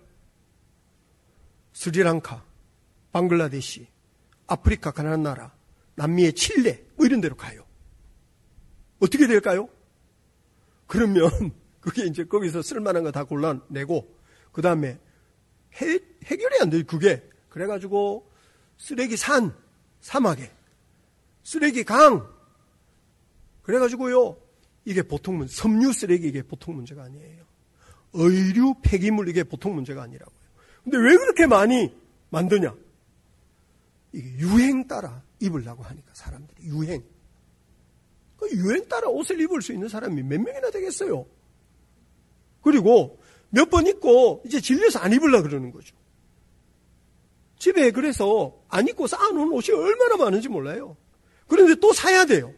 S6: 스리랑카, 방글라데시, 아프리카 가난한 나라, 남미의 칠레 뭐 이런 데로 가요. 어떻게 될까요? 그러면 그게 이제 거기서 쓸만한 거 다 골라내고 그 다음에 해결이 안 돼요. 그게 그래가지고 쓰레기 산, 사막에 쓰레기 강 그래가지고요 이게 보통 섬유 쓰레기 이게 보통 문제가 아니에요. 의류 폐기물 이게 보통 문제가 아니라고요. 근데 왜 그렇게 많이 만드냐? 이게 유행 따라 입으려고 하니까 사람들이 유행. 그 유행 따라 옷을 입을 수 있는 사람이 몇 명이나 되겠어요? 그리고 몇 번 입고 이제 질려서 안 입으려고 그러는 거죠. 집에 그래서 안 입고 쌓아놓은 옷이 얼마나 많은지 몰라요. 그런데 또 사야 돼요.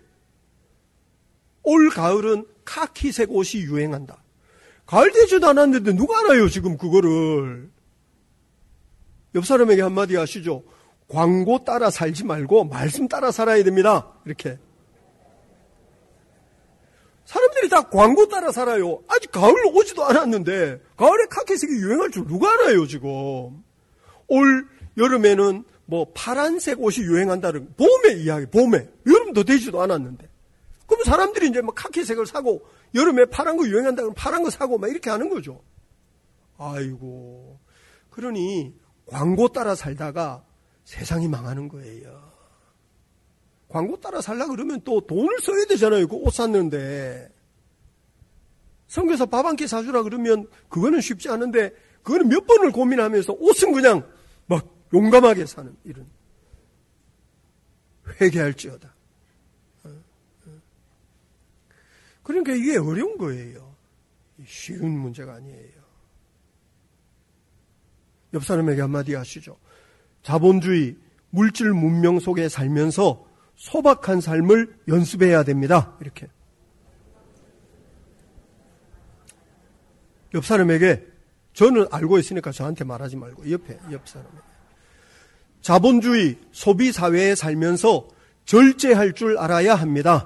S6: 올 가을은 카키색 옷이 유행한다. 가을 되지도 않았는데 누가 알아요 지금 그거를. 옆 사람에게 한마디 하시죠. 광고 따라 살지 말고 말씀 따라 살아야 됩니다. 이렇게. 사람들이 다 광고 따라 살아요. 아직 가을 오지도 않았는데 가을에 카키색이 유행할 줄 누가 알아요 지금. 올 여름에는 뭐 파란색 옷이 유행한다는 봄에 이야기. 봄에. 여름도 되지도 않았는데. 그럼 사람들이 이제 막 카키색을 사고 여름에 파란 거 유행한다 그러면 파란 거 사고 막 이렇게 하는 거죠. 아이고. 그러니 광고 따라 살다가 세상이 망하는 거예요. 광고 따라 살라 그러면 또 돈을 써야 되잖아요. 그 옷 샀는데. 성교사 밥 한 끼 사주라 그러면 그거는 쉽지 않은데 그거는 몇 번을 고민하면서 옷은 그냥 막 용감하게 사는 이런. 회개할지어다. 그러니까 이게 어려운 거예요. 쉬운 문제가 아니에요. 옆 사람에게 한마디 하시죠. 자본주의, 물질 문명 속에 살면서 소박한 삶을 연습해야 됩니다. 이렇게. 옆 사람에게 저는 알고 있으니까 저한테 말하지 말고 옆 사람에게. 자본주의, 소비 사회에 살면서 절제할 줄 알아야 합니다.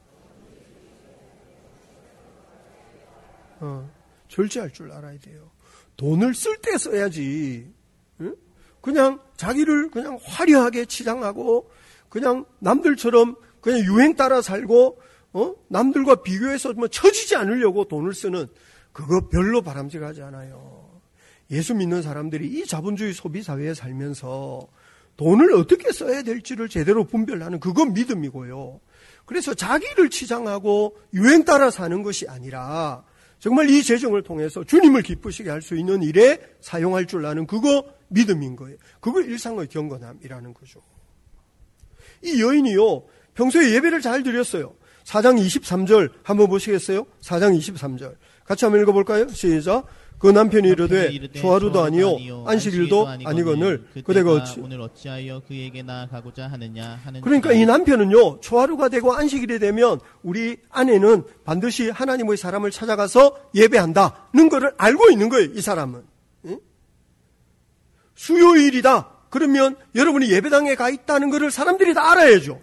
S6: 절제할 줄 알아야 돼요. 돈을 쓸 때 써야지. 응? 그냥 자기를 그냥 화려하게 치장하고 그냥 남들처럼 그냥 유행 따라 살고 남들과 비교해서 뭐 처지지 않으려고 돈을 쓰는 그거 별로 바람직하지 않아요. 예수 믿는 사람들이 이 자본주의 소비 사회에 살면서 돈을 어떻게 써야 될지를 제대로 분별하는 그건 믿음이고요. 그래서 자기를 치장하고 유행 따라 사는 것이 아니라 정말 이 재정을 통해서 주님을 기쁘시게 할 수 있는 일에 사용할 줄 아는 그거 믿음인 거예요. 그거 일상의 경건함이라는 거죠. 이 여인이요. 평소에 예배를 잘 드렸어요. 4장 23절 한번 보시겠어요? 4장 23절. 같이 한번 읽어볼까요? 시작. 그 남편이 이르되 초하루도 아니요 안식일도 아니거늘 그대가
S7: 오늘 어찌하여 그에게 나아가고자 하느냐 하는.
S6: 그러니까 이 남편은요 초하루가 되고 안식일이 되면 우리 아내는 반드시 하나님의 사람을 찾아가서 예배한다는 것을 알고 있는 거예요. 이 사람은. 응? 수요일이다 그러면 여러분이 예배당에 가 있다는 것을 사람들이 다 알아야죠.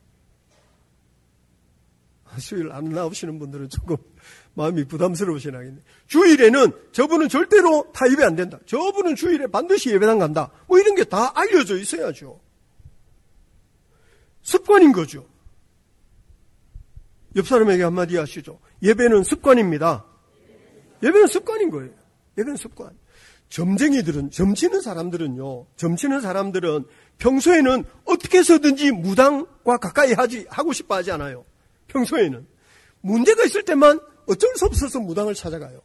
S6: 수요일 안 나오시는 분들은 조금 마음이 부담스러우시나겠네. 주일에는 저분은 절대로 다 예배 안 된다. 저분은 주일에 반드시 예배당 간다. 뭐 이런 게 다 알려져 있어야죠. 습관인 거죠. 옆 사람에게 한마디 하시죠. 예배는 습관입니다. 예배는 습관인 거예요. 예배는 습관. 점치는 사람들은 평소에는 어떻게 해서든지 무당과 가까이 하고 싶어 하지 않아요. 평소에는. 문제가 있을 때만 어쩔 수 없어서 무당을 찾아가요.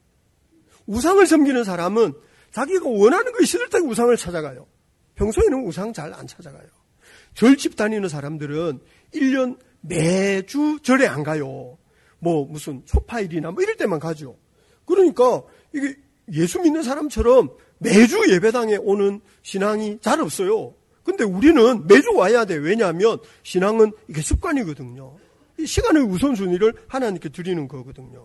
S6: 우상을 섬기는 사람은 자기가 원하는 거 있을 때 우상을 찾아가요. 평소에는 우상 잘 안 찾아가요. 절집 다니는 사람들은 1년 매주 절에 안 가요. 뭐 무슨 초파일이나 뭐 이럴 때만 가죠. 그러니까 이게 예수 믿는 사람처럼 매주 예배당에 오는 신앙이 잘 없어요. 근데 우리는 매주 와야 돼. 왜냐하면 신앙은 이게 습관이거든요. 이 시간의 우선순위를 하나님께 드리는 거거든요.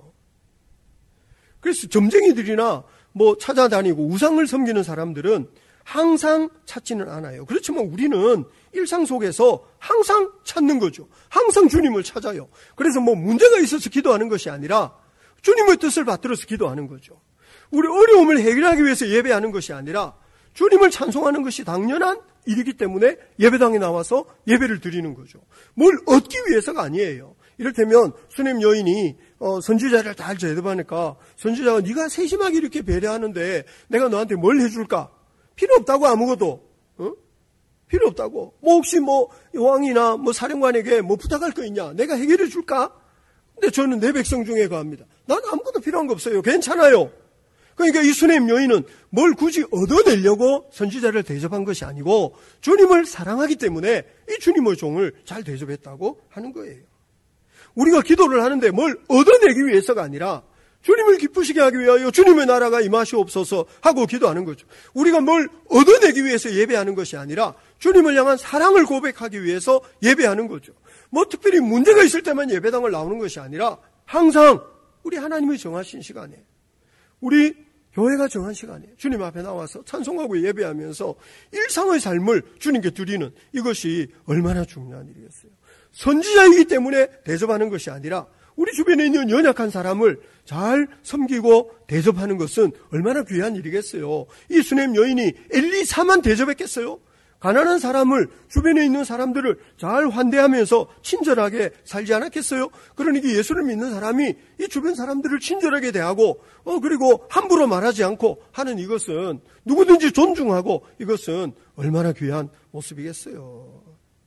S6: 그래서 점쟁이들이나 뭐 찾아다니고 우상을 섬기는 사람들은 항상 찾지는 않아요. 그렇지만 우리는 일상 속에서 항상 찾는 거죠. 항상 주님을 찾아요. 그래서 뭐 문제가 있어서 기도하는 것이 아니라 주님의 뜻을 받들어서 기도하는 거죠. 우리 어려움을 해결하기 위해서 예배하는 것이 아니라 주님을 찬송하는 것이 당연한 일이기 때문에 예배당에 나와서 예배를 드리는 거죠. 뭘 얻기 위해서가 아니에요. 이를테면 수냄 여인이 선지자를 잘 대접하니까 선지자가 네가 세심하게 이렇게 배려하는데 내가 너한테 뭘 해줄까? 필요 없다고 아무것도. 필요 없다고. 뭐 혹시 뭐 왕이나 뭐 사령관에게 뭐 부탁할 거 있냐? 내가 해결해 줄까? 근데 저는 내 백성 중에 가합니다. 난 아무것도 필요한 거 없어요. 괜찮아요. 그러니까 이 수냄 여인은 뭘 굳이 얻어내려고 선지자를 대접한 것이 아니고 주님을 사랑하기 때문에 이 주님의 종을 잘 대접했다고 하는 거예요. 우리가 기도를 하는데 뭘 얻어내기 위해서가 아니라 주님을 기쁘시게 하기 위하여 주님의 나라가 임하시옵소서 하고 기도하는 거죠. 우리가 뭘 얻어내기 위해서 예배하는 것이 아니라 주님을 향한 사랑을 고백하기 위해서 예배하는 거죠. 뭐 특별히 문제가 있을 때만 예배당을 나오는 것이 아니라 항상 우리 하나님이 정하신 시간에 우리 교회가 정한 시간에 주님 앞에 나와서 찬송하고 예배하면서 일상의 삶을 주님께 드리는 이것이 얼마나 중요한 일이겠어요. 선지자이기 때문에 대접하는 것이 아니라 우리 주변에 있는 연약한 사람을 잘 섬기고 대접하는 것은 얼마나 귀한 일이겠어요. 이 수냄 여인이 엘리사만 대접했겠어요? 가난한 사람을, 주변에 있는 사람들을 잘 환대하면서 친절하게 살지 않았겠어요? 그러니까 예수를 믿는 사람이 이 주변 사람들을 친절하게 대하고 그리고 함부로 말하지 않고 하는 이것은 누구든지 존중하고 이것은 얼마나 귀한 모습이겠어요.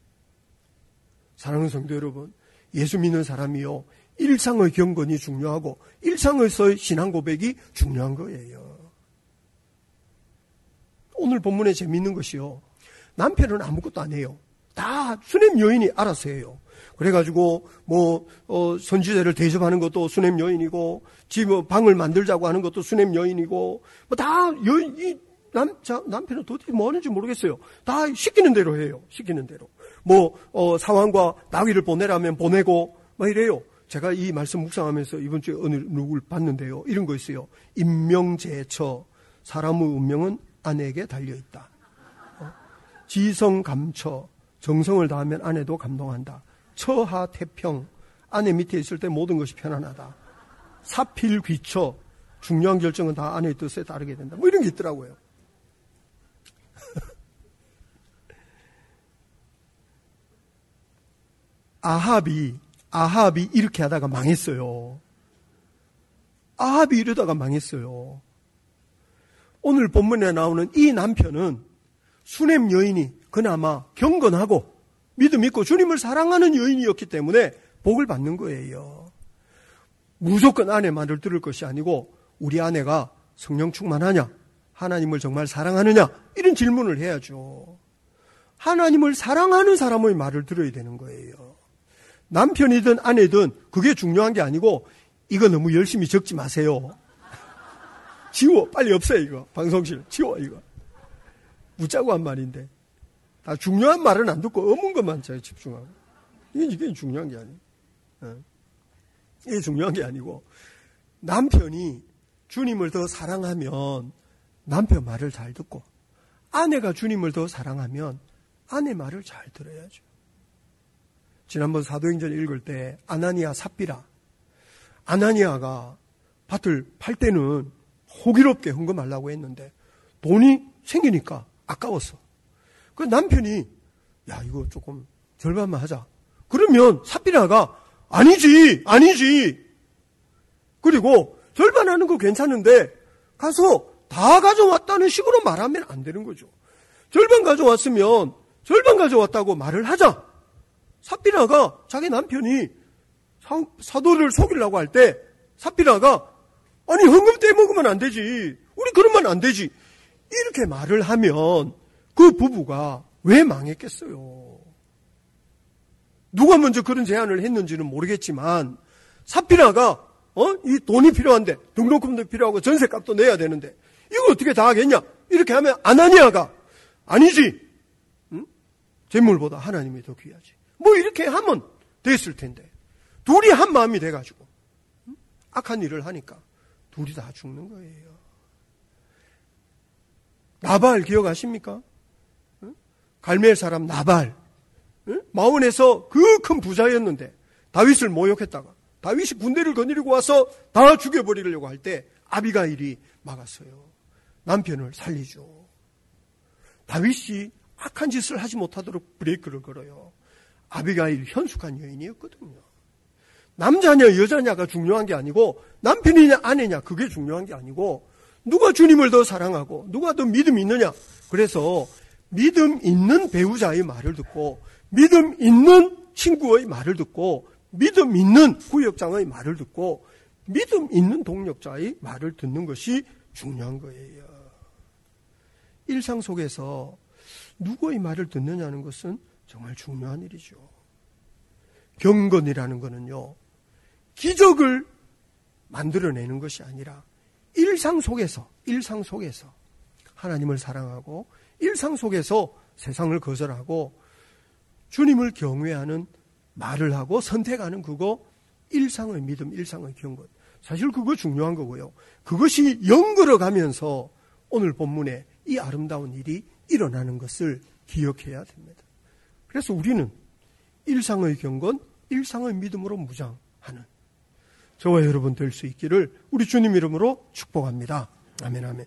S6: 사랑하는 성도 여러분, 예수 믿는 사람이요, 일상의 경건이 중요하고 일상에서의 신앙 고백이 중요한 거예요. 오늘 본문에 재미있는 것이요, 남편은 아무것도 안 해요. 다 수냄 여인이 알아서 해요. 그래가지고 선지자를 대접하는 것도 수냄 여인이고 집 방을 만들자고 하는 것도 수냄 여인이고 다 남편은 도대체 뭐 하는지 모르겠어요. 다 시키는 대로 해요. 시키는 대로. 사왕과 나귀를 보내라면 보내고 이래요. 제가 이 말씀 묵상하면서 이번 주에 어느 누구를 봤는데요. 이런 거 있어요. 임명제처, 사람의 운명은 아내에게 달려있다. 지성감처, 정성을 다하면 아내도 감동한다. 처하태평, 아내 밑에 있을 때 모든 것이 편안하다. 사필귀처, 중요한 결정은 다 아내의 뜻에 따르게 된다. 이런 게 있더라고요. 아합이 이렇게 하다가 망했어요. 아합이 이러다가 망했어요. 오늘 본문에 나오는 이 남편은 수냄 여인이 그나마 경건하고 믿음 있고 주님을 사랑하는 여인이었기 때문에 복을 받는 거예요. 무조건 아내 말을 들을 것이 아니고 우리 아내가 성령 충만하냐? 하나님을 정말 사랑하느냐? 이런 질문을 해야죠. 하나님을 사랑하는 사람의 말을 들어야 되는 거예요. 남편이든 아내든 그게 중요한 게 아니고 이거 너무 열심히 적지 마세요. 지워. 빨리 없애 이거. 방송실 지워 이거. 묻자고 한 말인데 다 중요한 말은 안 듣고 없는 것만 잘 집중하고 이게 중요한 게 아니에요. 이게 중요한 게 아니고 남편이 주님을 더 사랑하면 남편 말을 잘 듣고 아내가 주님을 더 사랑하면 아내 말을 잘 들어야죠. 지난번 사도행전 읽을 때 아나니아 삽비라, 아나니아가 밭을 팔 때는 호기롭게 헌금하려고 했는데 돈이 생기니까 아까웠어. 그 남편이 야 이거 조금 절반만 하자. 그러면 삽비라가 아니지. 그리고 절반하는 거 괜찮은데 가서 다 가져왔다는 식으로 말하면 안 되는 거죠. 절반 가져왔으면 절반 가져왔다고 말을 하자. 삽비라가 자기 남편이 사도를 속이려고 할 때 삽비라가 아니 헌금 떼먹으면 안 되지. 우리 그러면 안 되지. 이렇게 말을 하면 그 부부가 왜 망했겠어요? 누가 먼저 그런 제안을 했는지는 모르겠지만 삽비라가 이 돈이 필요한데 등록금도 필요하고 전세값도 내야 되는데 이거 어떻게 다 하겠냐? 이렇게 하면 아나니아가 아니지. 응? 재물보다 하나님이 더 귀하지. 뭐 이렇게 하면 됐을 텐데 둘이 한 마음이 돼가지고 악한 일을 하니까 둘이 다 죽는 거예요. 나발 기억하십니까? 갈멜 사람 나발. 마온에서 그 큰 부자였는데 다윗을 모욕했다가 다윗이 군대를 거느리고 와서 다 죽여버리려고 할 때 아비가일이 막았어요. 남편을 살리죠. 다윗이 악한 짓을 하지 못하도록 브레이크를 걸어요. 아비가일 현숙한 여인이었거든요. 남자냐 여자냐가 중요한 게 아니고 남편이냐 아내냐 그게 중요한 게 아니고 누가 주님을 더 사랑하고 누가 더 믿음이 있느냐. 그래서 믿음 있는 배우자의 말을 듣고 믿음 있는 친구의 말을 듣고 믿음 있는 구역장의 말을 듣고 믿음 있는 동력자의 말을 듣는 것이 중요한 거예요. 일상 속에서 누구의 말을 듣느냐는 것은 정말 중요한 일이죠. 경건이라는 것은요, 기적을 만들어내는 것이 아니라 일상 속에서 하나님을 사랑하고 일상 속에서 세상을 거절하고 주님을 경외하는 말을 하고 선택하는 그거 일상의 믿음, 일상의 경건. 사실 그거 중요한 거고요. 그것이 연결어 가면서 오늘 본문에 이 아름다운 일이 일어나는 것을 기억해야 됩니다. 그래서 우리는 일상의 경건, 일상의 믿음으로 무장하는 저와 여러분 될 수 있기를 우리 주님 이름으로 축복합니다. 아멘, 아멘.